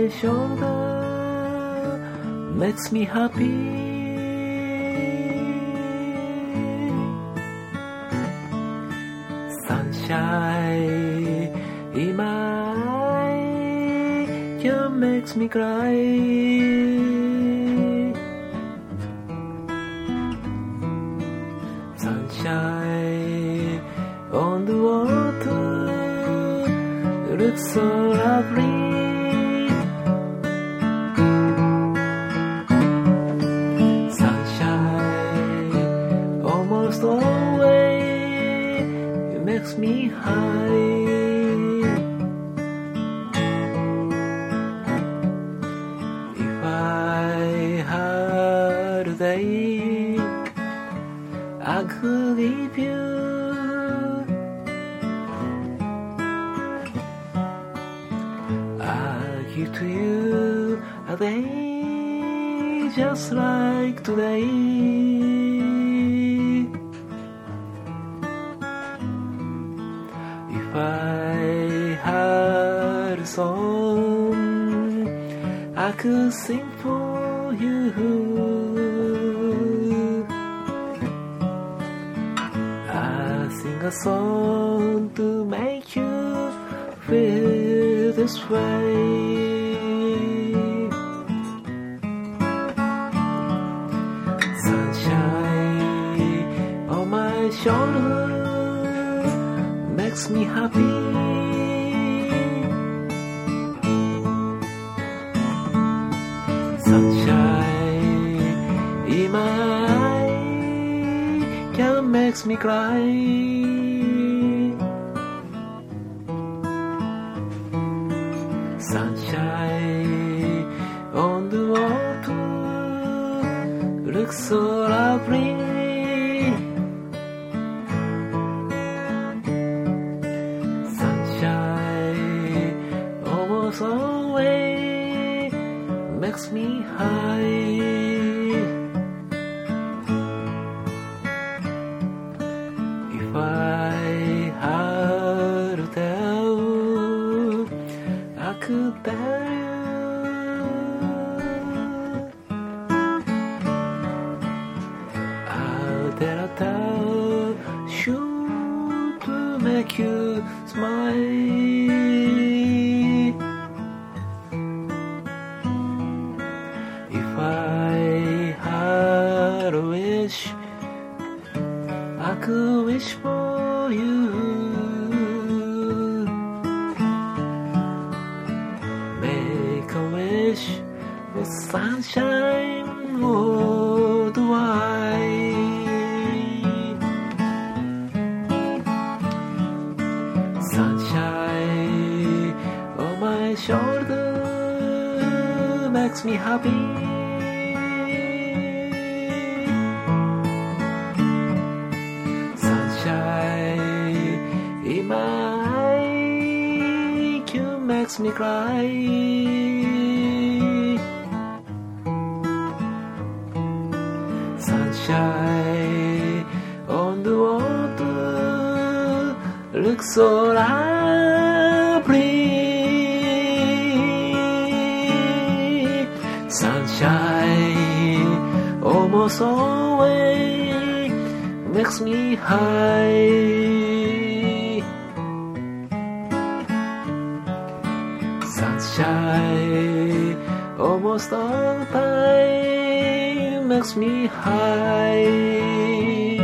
my shoulder makes me happy. Sunshine in my eye can makes me cry. Sunshine on the water looks so lovely. Sunshine almost always it makes me high. If I had a day I could give you I give to you a day just like today. If I had a song I could sing for you. I sing a song to make you feel this way. Sunshine on my shoulder makes me happy. Sunshine in my eye can makes me cry. Sunshine on the water looks so lovely. Sunshine almost always makes me high. If I had a tale I could tell you that a tale should make you smile. If I had a wish I could wish for you. Make a wish for sunshine worldwide. Sunshine on my shoulder makes me happy. Sunshine in my eye can makes me cry. Sunshine on the water looks so lovely. Sunshine almost always makes me high. Sunshine almost all the time makes me high.